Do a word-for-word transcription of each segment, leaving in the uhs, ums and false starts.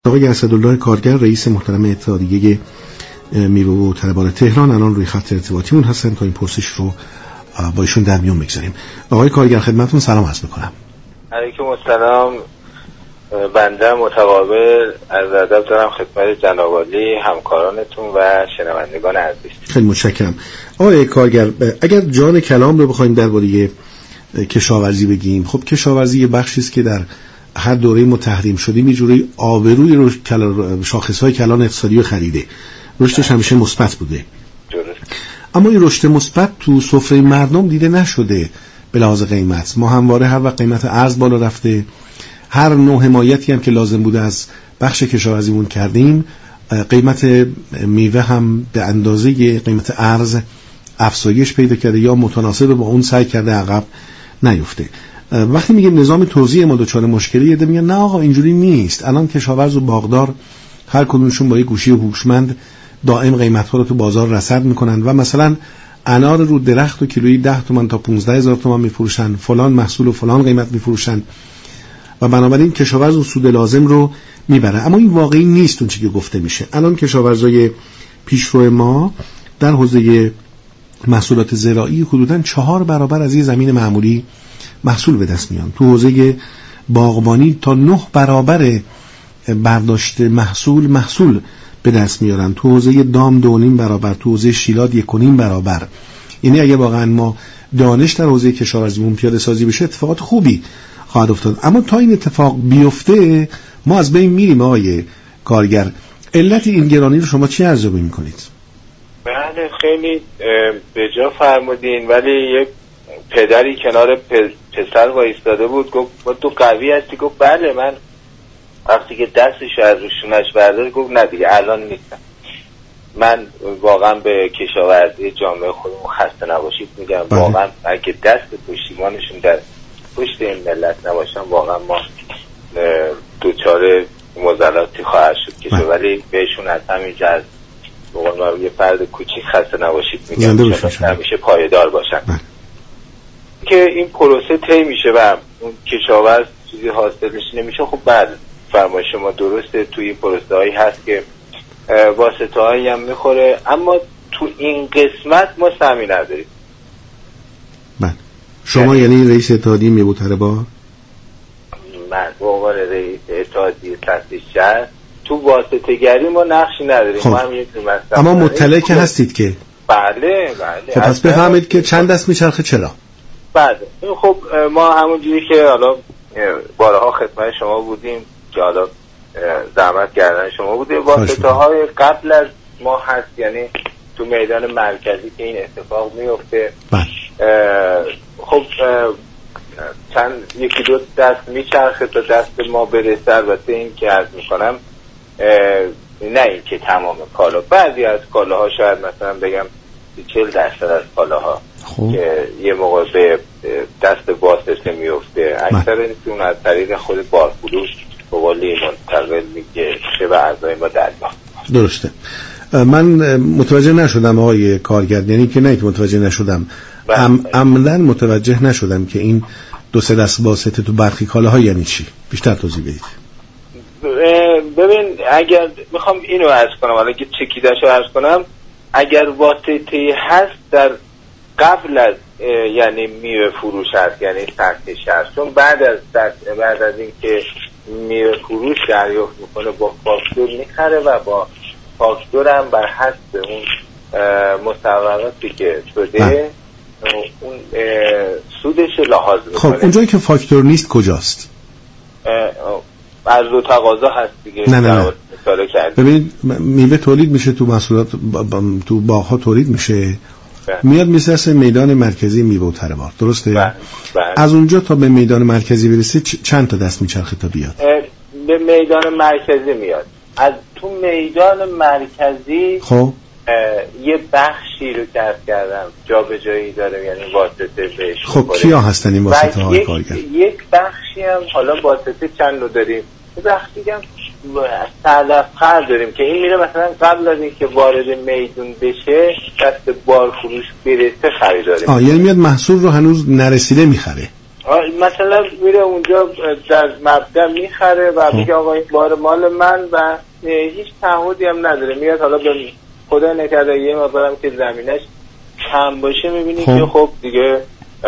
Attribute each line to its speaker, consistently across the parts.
Speaker 1: آقای اسدالله کارگر رئیس محترم اتحادیه میوه و طلبان تهران الان روی خط ارتباطیمون هستن تا این پرسش رو با ایشون در میون بگذاریم. آقای کارگر خدمتتون سلام عرض می‌کنم.
Speaker 2: علیکم السلام. بنده متقابل از ادب دارم خدمت جناب عالی، همکارانتون و شنوندگان عزیز.
Speaker 1: خیلی متشکرم. آقای کارگر اگر جان کلام رو بخوایم درباره کشاورزی بگیم، خب کشاورزی یه بخشی است که در هر دوره ما تحریم شدیم یه جوری آبروی رو شاخص‌های کلان اقتصادی رو خریده. رشدش همیشه مثبت بوده.
Speaker 2: درست.
Speaker 1: اما این رشد مثبت تو سفره مردم دیده نشده به لحاظ قیمت. ما همواره هر وقت قیمت ارز بالا رفته، هر نوع حمایتی هم که لازم بوده از بخش کشاورزیمون کردیم، قیمت میوه هم به اندازه قیمت ارز افزایش پیدا کرده یا متناسب با اون سعی کرده عقب نیفته. وقتی میگه نظام توزیع ما دچار مشکلی، یه ده میگن نه آقا اینجوری نیست. الان کشاورز و باغدار هر کدومشون با یه گوشی هوشمند دائم قیمت‌ها رو تو بازار رصد میکنن و مثلا انار رو درخت و کیلویی ده تومن تا پانزده هزار تومن میفروشن، فلان محصول و فلان قیمت میفروشن و بنابراین کشاورز و سود لازم رو میبره. اما این واقعی نیست اون چیزی که گفته میشه. الان کشاورزای پیشرو ما در حوزه محصولات زراعی حدوداً چهار برابر از یه زمین معمولی محصول به دست میان. تو حوزه باغبانی تا نه برابر برداشت محصول محصول به دست میارن. تو حوزه دام دو نیم برابر، تو حوزه شیلات یک و نیم برابر. یعنی اگه واقعا ما دانش در حوزه کشاورزیمون پیاده سازی بشه اتفاقات خوبی خواهد افتاد. اما تا این اتفاق بیفته ما از بین میریم. آقای کارگر علت این گرانی رو شما چی ارزیابی میکنید؟
Speaker 2: بله خیلی به جا فرمودین، ولی یک پدری کنار پسر وایستاده بود، گفت تو قوی هستی؟ گفت بله. من وقتی که دستش از روشونش بردار گفت نه دیگه الان نیستم. من واقعا به کشاورزی جامعه خودمون خسته نباشید میگم.
Speaker 1: بله.
Speaker 2: واقعا اگه دست پشتیبانشون در پشت این ملت نباشن واقعا ما دوچار مزلاتی خواهد شد کشور. ولی بهشون از همینجا از بقول یه فرد کوچیک خسته نباشید میگم، همیشه پایدار باشن. بله. که این پروسه طی میشه و اون کشاورز چیزی حاصلش نمیشه. خب بله فرمای شما درسته، توی این پروسه هایی هست که واسطه هایی هم میخوره، اما تو این قسمت ما سهمی نداریم.
Speaker 1: بله. شما یعنی, یعنی رئیس اتحادیه میوه و طلبان؟
Speaker 2: من به عنوان رئیس اتحادیه سطح شهر تو واسطه گری ما نقشی نداریم.
Speaker 1: خب.
Speaker 2: ما هم یک
Speaker 1: اما مطلع که هستید که؟
Speaker 2: بله بله.
Speaker 1: خب پس بفهمید که چند دست میچرخه چرا؟
Speaker 2: بله. خب ما همونجوری که حالا بارها خدمت شما بودیم که حالا زحمت کردن شما بوده، واسطه های قبل از ما هست، یعنی تو میدان مرکزی که این اتفاق میفته. خب چند یکی دو دست میچرخه تا دست ما برسه. البته این که عرض میکنم نه این که تمام کالا، بعضی از کالاها شاید مثلا بگم چهل درصد از کالاها
Speaker 1: خوب.
Speaker 2: که یه موقع به دست واسطه میفته، اکثر اون از طریق خود بارفروش به قولی منتقل میگه چه به اعضای ما دریافت.
Speaker 1: درسته. من متوجه نشدم آقای کارگر، یعنی که نه که متوجه نشدم، ام عملاً متوجه نشدم که این دو سه دست واسطه تو برخی کالاها یعنی چی؟ بیشتر توضیح بدید.
Speaker 2: ببین اگر میخوام اینو عرض کنم، حالا که چکیده‌شو عرض کنم، اگر واسطه هست در قبل از یعنی میوه فروش هست، یعنی سطح شهر، چون بعد از بعد از اینکه میوه فروش دریافت میکنه با فاکتور میخره و با فاکتور هم بر حسب اون مصوباتی که شده اون سودش لحاظ میکنه.
Speaker 1: خب اونجایی که فاکتور نیست کجاست؟
Speaker 2: عرض و تقاضا هست دیگه.
Speaker 1: نه نه نه. ببینید میوه تولید میشه تو محصولات تو باغ‌ها تولید میشه، میاد میسرسه میدان مرکزی میوه و طلبات، درسته؟
Speaker 2: بله. بله.
Speaker 1: از اونجا تا به میدان مرکزی برسه چند تا دست میچرخه تا بیاد؟
Speaker 2: به میدان مرکزی میاد. از تو میدان مرکزی
Speaker 1: خب
Speaker 2: یه بخشی رو کسب کردم جابجایی داره، یعنی واسطه بهش.
Speaker 1: خب کیا هستن این واسطه های کارگر؟
Speaker 2: یک بخشی هم حالا واسطه چند رو داریم، یه بخشی هم سردفخر داریم که این میره مثلا قبل از اینکه وارد میدون بشه دست بار فروش برسه خریداریم.
Speaker 1: آه یعنی میاد محصول رو هنوز نرسیده میخره.
Speaker 2: مثلا میره اونجا در مبدا میخره و میگه آقا این بار مال من و هیچ تعهدی هم نداره، میاد حالا به خدا نکرده یه مقدارم که زمینش کم باشه میبینی که خب دیگه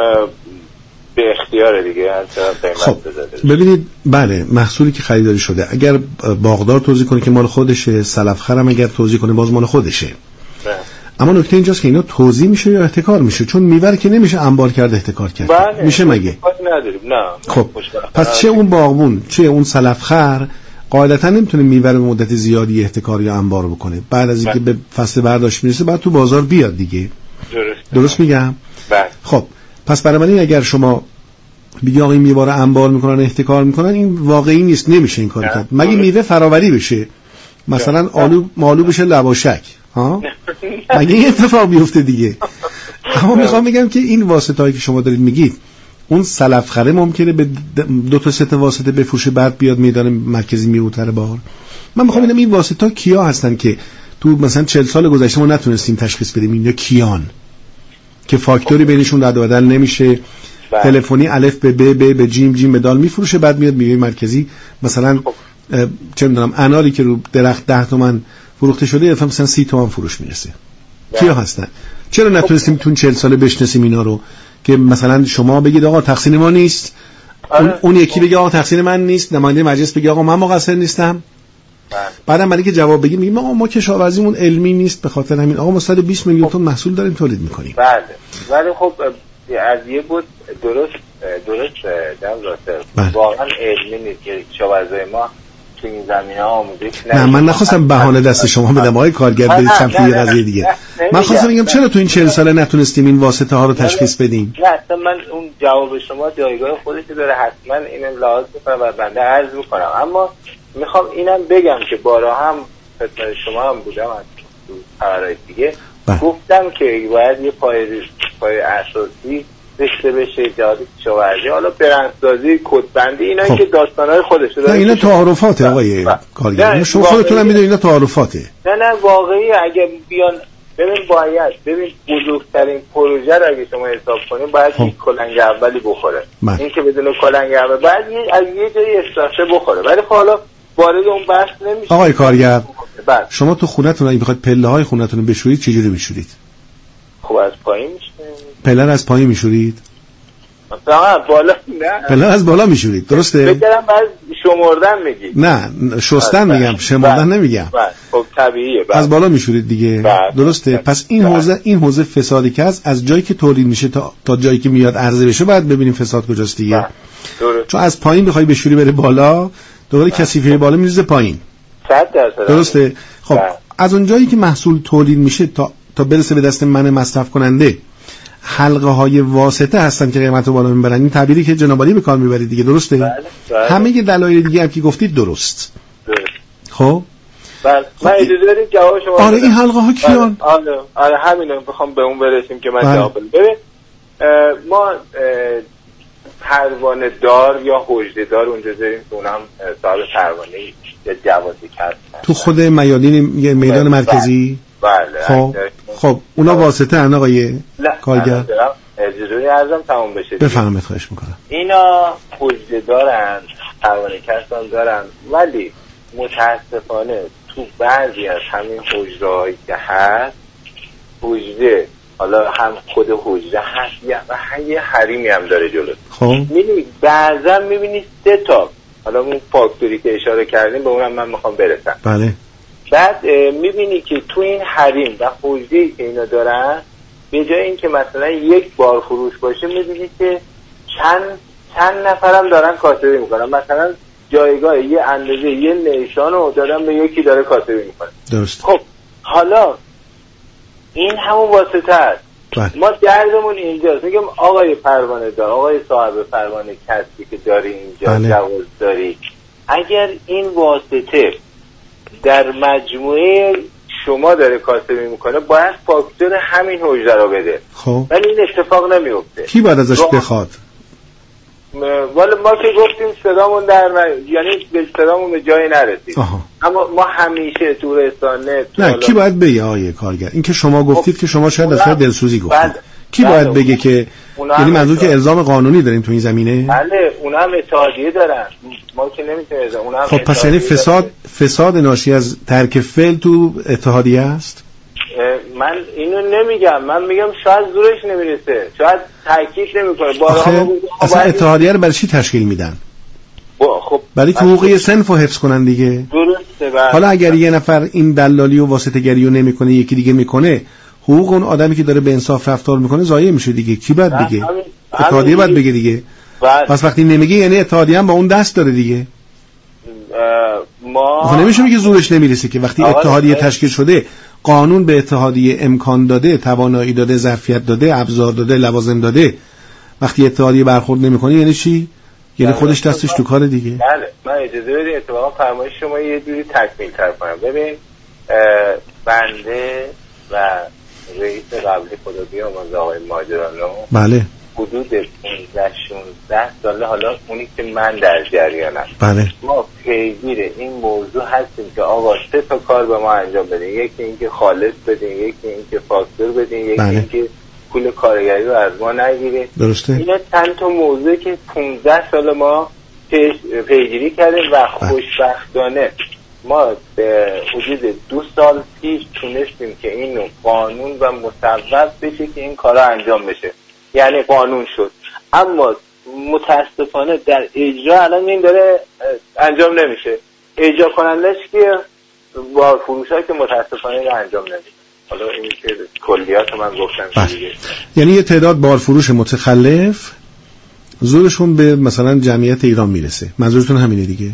Speaker 2: به اختیار دیگه قیمت
Speaker 1: خب
Speaker 2: بذاره.
Speaker 1: ببینید بله محصولی که خریداری شده اگر باغدار توضیح کنه که مال خودشه، سلفخرم اگر توضیح کنه باز مال خودشه.
Speaker 2: بله.
Speaker 1: اما نکته اینجاست که اینا توزیع میشه یا احتکار میشه، چون میوه که نمیشه انبار کرده احتکار کرد.
Speaker 2: بله.
Speaker 1: میشه مگه؟
Speaker 2: نداریم. نه.
Speaker 1: خب پس چه اون باغبون چه اون سلفخر قاعدتا نمیتونه میوه رو به مدت زیادی احتکار یا انبار بکنه، بعد از اینکه به فصل برداشت میرسه بعد تو بازار بیاد دیگه.
Speaker 2: درست
Speaker 1: درست میگم؟
Speaker 2: بله.
Speaker 1: خب پس بنابراین اگر شما بگی آقا این میوه رو انبار میکنن احتکار میکنن این واقعی نیست، نمیشه این کار کرد مگه میوه فراوری بشه، مثلا آلو مالو بشه لواشک ها مگه این اتفاق بیفته دیگه. اما میخوام بگم که این واسطه‌ای که شما دارید میگید اون سلفخره ممکنه به دو تا سه تا واسطه بفروشه بعد بیاد میدان مرکزی میوتر بار. من میخوام ببینم این واسطه‌ها کیا هستن که تو مثلا چهل سال گذشته ما نتونستیم تشخیص بدیم اینا کیان، که فاکتوری بینشون رد و بدل نمیشه، تلفنی الف به ب ب به جیم جیم به دال میفروشه بعد میاد میوه مرکزی مثلا چه میدونم اناری که رو درخت ده تومن فروخته شده یا مثلا سی تومن فروش میرسه. کیا هستن؟ چرا نتونستیم تو چهل ساله بشناسیم اینا رو که مثلا شما بگید آقا تقصیر ما نیست، اون, اون یکی بگه آقا تقصیر من نیست، نماینده مجلس بگه آقا من مقصر نیستم، بعدم برای که جواب بگیم میگیم آقا ما کشاورزیمون علمی نیست به خاطر همین آقا ما صد و بیست میلیون تن محصول داریم تولید میکنیم.
Speaker 2: بله ولی خب از یه بود درست درست در واقعا علمی نیست که کشاورزای ما تو این زمینه آموزش نه.
Speaker 1: نه من نخواستم بهانه دست شما بدم آقای کارگر برید سمت یه قضیه دیگه. من خواستم بگم چرا تو این چهل ساله نتونستیم این واسطه ها رو تشخیص بدیم؟
Speaker 2: نه اصلا من اون جواب شما جایگاه خودش داره، حتما اینم لحاظ میکنم و بنده عرض میکنم، اما میخوام اینم بگم که بارها هم خدمت شما هم بودم از تو خبرهای دیگه با. گفتم که باید یه پای پای اساسی داشته بشه جهاد کشاورزی، حالا برندسازی، کدبندی، اینا خب. که داستانهای خودشه داره.
Speaker 1: نه اینا تعارفاته آقای کارگر، شما خودتون هم میدونید اینا تعارفاته.
Speaker 2: نه نه واقعی اگه بیان ببین باید ببین بزرگترین پروژه رو اگه شما حساب کنیم باید خب. یک کلنگ اولی بخوره. من. این که بدون کلنگ اول باید از یه جایی استارته بخوره، ولی خب حالا وارد اون بحث نمیشه.
Speaker 1: آقای کارگر بعد. شما تو خونتون اگه بخواید پله های خونتون رو بشورید چجوری میشورید؟
Speaker 2: خب از پایین میشه.
Speaker 1: پله از پایین میشورید؟
Speaker 2: مثلا بالا نه.
Speaker 1: پله از بالا میشورید درسته؟
Speaker 2: بگم بعد شمردن میگی.
Speaker 1: نه شستن میگم، شمردن نمیگم.
Speaker 2: خب طبیعیه.
Speaker 1: از بالا میشورید دیگه. بلد. درسته؟ بلد. پس این حوزه این حوزه فسادی که از از جایی که تولید میشه تا تا جایی که میاد عرضه بشه بعد ببینیم فساد کجاست دیگه. درست. چون از پایین بخوای بشوری بره بالا دوباره کثیفه بالا میریزه پایین.
Speaker 2: صد درصد.
Speaker 1: درسته؟ خب بلد. از اون جایی که محصول تولید میشه تا تا برسه به دست من مصرف کننده حلقه های واسطه هستن که قیمت رو بالا میبرن. این تعبیری که جناب عالی به کار میبرید دیگه درسته؟ بله، بله. همه دلایل دیگه هم که گفتید درست. درست. خب
Speaker 2: بله من اجازه بدید جواب شما.
Speaker 1: آره این حلقه ها کیان؟
Speaker 2: آره آره همینو میخوام به اون برسیم که من بله. جواب بدم. ببین ما پروانه دار یا حجره دار اونجا داریم که اونم صاحب پروانه یا جوازی کرد
Speaker 1: تو خود میادین یه میدان بله. مرکزی.
Speaker 2: بله.
Speaker 1: خب خب اونا واسطه ان آقای کارگر؟
Speaker 2: اجازه ارزم تمام بشه.
Speaker 1: بفرمایید خواهش میکنم.
Speaker 2: اینا حجره دارن، پروانه کسان دارن، ولی متاسفانه تو بعضی از همین حجره‌هایی که هست حجره حالا هم خود حجره هست و یه حریمی هم داره جلو.
Speaker 1: خب
Speaker 2: می‌بینی بعضا می‌بینی سه تا، حالا اون فاکتوری که اشاره کردیم به اونم من میخوام برسم.
Speaker 1: بله.
Speaker 2: بعد می‌بینی که تو این حریم و حجره‌ای که اینا دارن به جای اینکه مثلا یک بار فروش باشه می‌بینی که چند چند نفرم دارن کاسبی میکنن، مثلا جایگاه یه اندازه یه نیشان رو دادن به یکی داره کاسبی میکنه.
Speaker 1: درست.
Speaker 2: خب حالا این همون واسطه است. ما دردمون اینجاست. میگم آقای پروانه دار، آقای صاحب پروانه کسبی که داری اینجا
Speaker 1: بله.
Speaker 2: جواز داری، اگر این واسطه در مجموعه شما داره کاسبی میکنه باید فاکتور همین حجره رو بده.
Speaker 1: خب
Speaker 2: ولی این اتفاق نمیفته.
Speaker 1: کی باید ازش بخواد؟
Speaker 2: والا ما که گفتیم صدامون در ن... یعنی به صدامون به جایی نرسید. آها. اما ما همیشه تو رسانه
Speaker 1: نه کی باید بگه آیه کارگر؟ این که شما گفتید خب... که شما شاید از دلسوزی گفتید. کی باید بگه که یعنی منظور که الزام قانونی داریم تو این زمینه؟
Speaker 2: بله اونا هم اتحادیه دارن، ما که نمیتونیم. اونا هم
Speaker 1: خب پس یعنی فساد فساد ناشی از ترک فعل تو اتحادیه است؟
Speaker 2: من اینو نمیگم، من میگم شاید زورش نمیرسه، شاید تاکید نمیکنه.
Speaker 1: بارها اصلا اتحادیه رو برای چی تشکیل میدن؟
Speaker 2: خب
Speaker 1: برای حقوقی صنف رو حفظ کنن دیگه.
Speaker 2: درسته.
Speaker 1: حالا اگر یه نفر این دلالی و واسطه گری رو نمیکنه، یکی دیگه میکنه، حقوق اون آدمی که داره به انصاف رفتار میکنه ضایع میشه دیگه. کی باید بگه؟ اتحادیه باید بگه دیگه. پس وقتی نمیگه یعنی اتحادیه هم با اون دست داره دیگه.
Speaker 2: ما
Speaker 1: خب نمیشه میگه زورش نمیرسه که وقتی اتحادیه تشکیل شده، قانون به اتحادیه امکان داده، توانایی داده، ظرفیت داده، ابزار داده، لوازم داده، وقتی اتحادیه برخورد نمیکنه یعنی چی؟ یعنی خودش دستش تو کار دیگه.
Speaker 2: بله من اجازه بدید اتفاقا فرمایش شما یه جوری تکمیل تر کنم. ببین بنده و رئیس قبلی خدا بیامرزه آقای ماجرانو
Speaker 1: بله
Speaker 2: حدود پانزده شانزده ساله، حالا اونی که من در جریانم،
Speaker 1: بله
Speaker 2: ما پیگیر این موضوع هستیم که آقا سه تا کار به ما انجام بدین. یکی اینکه خالص بدین، یکی اینکه فاکتور بدین، یکی
Speaker 1: بله.
Speaker 2: اینکه پول کارگری رو از ما نگیرین.
Speaker 1: درسته.
Speaker 2: اینا چند تا موضوع که پانزده سال ما پیگیری کردیم و خوشبختانه ما به حدود دو سال پیش تونستیم که اینو قانون و مصوب بشه که این کارا انجام بشه، یعنی قانون شد. اما متاسفانه در اجرا الان این داره انجام نمیشه. اجرا کنندش که با فروشایی که متاسفانه این انجام نمیشه. حالا این که کلیات من گفتم دیگه،
Speaker 1: یعنی یه تعداد بارفروش متخلف زورشون به مثلا جمعیت ایران میرسه. منظورتون همینه دیگه؟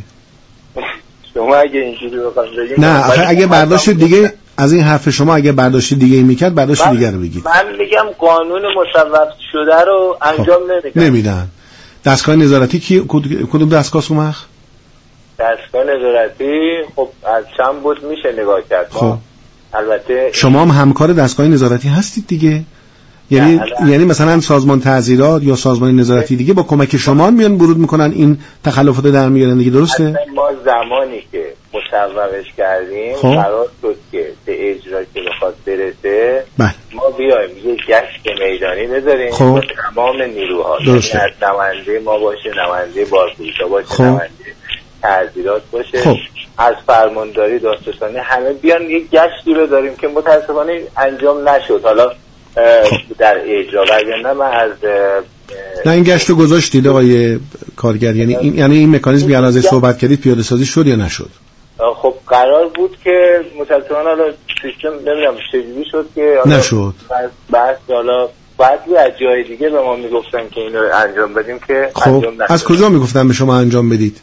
Speaker 2: شما اگه اینجوری بخواید بگید
Speaker 1: نه آخه اگه برداشت دیگه از این حرف شما اگه برداشت دیگه ای میکرد برداشت دیگه رو بگید.
Speaker 2: من میگم قانون مصوب شده رو انجام نمیدن.
Speaker 1: نمیدن. دستگاه نظارتی کی کدوم دستگاه سومخ؟
Speaker 2: دستگاه نظارتی خب از چند بود میشه نگاه کرد.
Speaker 1: خب
Speaker 2: البته
Speaker 1: شما هم همکار دستگاه نظارتی هستید دیگه. یعنی یعنی مثلا سازمان تعزیرات یا سازمان نظارتی دیگه با کمک شما میان ورود میکنن این تخلفات در میارن دیگه، درسته؟
Speaker 2: ما زمانی که مصوبش کردیم قرار شد که به اجرا که بخواد برسه
Speaker 1: بله.
Speaker 2: ما بیایم یه گشت میدانی بذاریم
Speaker 1: خب.
Speaker 2: با تمام نیروها، یعنی از نماینده ما باشه، نماینده بارفروشا باشه،
Speaker 1: خب.
Speaker 2: نماینده تعزیرات باشه،
Speaker 1: خب.
Speaker 2: از فرمانداری دادرسانی همه بیان یه گشتی رو داریم که متاسفانه انجام نشد. حالا در اجرا وگرنه من از
Speaker 1: نه این گشت رو گذاشتید آقای کارگر، یعنی این یعنی این مکانیزمی که الان صحبت کردید پیاده سازی شد یا نشد؟
Speaker 2: خب قرار بود که متاسفانه حالا سیستم نمیدونم چجوری شد که
Speaker 1: نشد.
Speaker 2: بعد حالا بعضی از جای دیگه به ما میگفتن که اینو انجام بدیم که
Speaker 1: خب
Speaker 2: انجام نشد.
Speaker 1: از کجا میگفتن به شما انجام بدید؟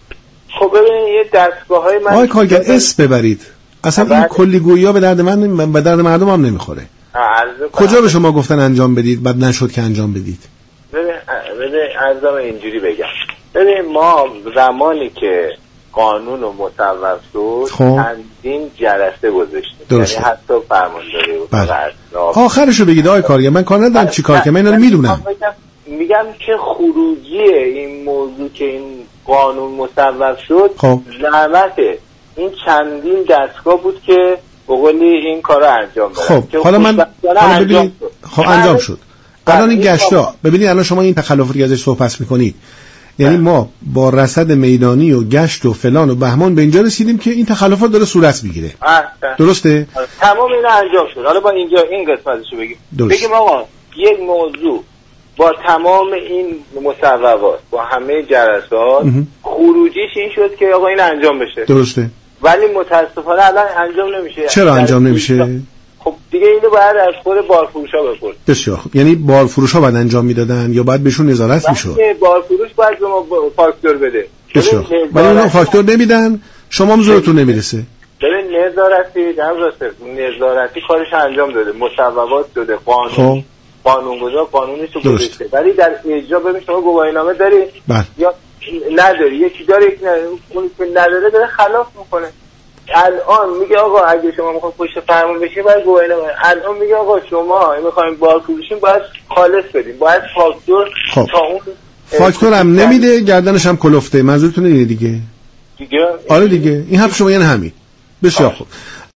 Speaker 2: خب ببینید یه دستگاه‌های من
Speaker 1: آقای کارگر اسم ببرید. اصلا این کلی گویی به درد من به درد مردم هم نمیخوره. کجا به شما گفتن انجام بدید بعد نشد که انجام بدید؟
Speaker 2: ببین ببین ارزم اینجوری بگم. ببین ما زمانی که قانون و مصوب شد چندین جلسه گذاشتیم، یعنی حتی فرمانداری و
Speaker 1: آخرشو بگید آقای کارگر، من کار ندارم چی کار کنم، من اینا رو میدونم.
Speaker 2: میگم که خروجی این موضوع که این قانون مصوب شد زحمت این چندین دستگاه بود که بقولی این کار رو انجام بدن.
Speaker 1: خب حالا من حالا ببینید خب انجام شد. الان این گشتا ببینید الان شما این تخلفاتی ازش صحبت میکنید، یعنی ما با رصد میدانی و گشت و فلان و بهمان به اینجا رسیدیم که این تخلفات داره صورت میگیره. درسته؟
Speaker 2: تمام اینا انجام شد. حالا با اینجا این قسمتشو بگیم. بگیم آقا یک موضوع با تمام این مصوبات با همه جلسات خروجیش این شد که آقا این انجام بشه.
Speaker 1: درسته.
Speaker 2: ولی متاسفانه الان انجام نمیشه.
Speaker 1: چرا انجام نمیشه؟
Speaker 2: خب دیگه اینو باید از خود بارفروشا بپرس.
Speaker 1: بسیار خوب. یعنی بارفروشا باید انجام میدادن یا باید بهشون نظارت میشد؟
Speaker 2: بارفروش باید به ما فاکتور بده.
Speaker 1: بسیار خوب. ولی اونا فاکتور نمیدن، شما هم زورتون نمیرسه.
Speaker 2: ببین نظارتی در راسته نظارتی کارش انجام داده، مصوبات داده، قانون خب. قانونگذار قانونش رو گذاشته، ولی در اجرا ببین شما گواهینامه داری
Speaker 1: بله.
Speaker 2: یا نداری، یکی داره یکی نداره، اون که نداره داره خلاف میکنه. الان میگه آقا اگه شما میخواید پشت فرمون بشین باید گواهینامه، الان میگه آقا شما میخوایم بار فروشین باید خالص بدین، باید فاکتور
Speaker 1: خب.
Speaker 2: تا اون
Speaker 1: فاکتور هم نمیده، گردنش هم کلفته. منظورتون اینه دیگه؟
Speaker 2: دیگه
Speaker 1: آره دیگه این حرف شما یعنی همین. بسیار خوب.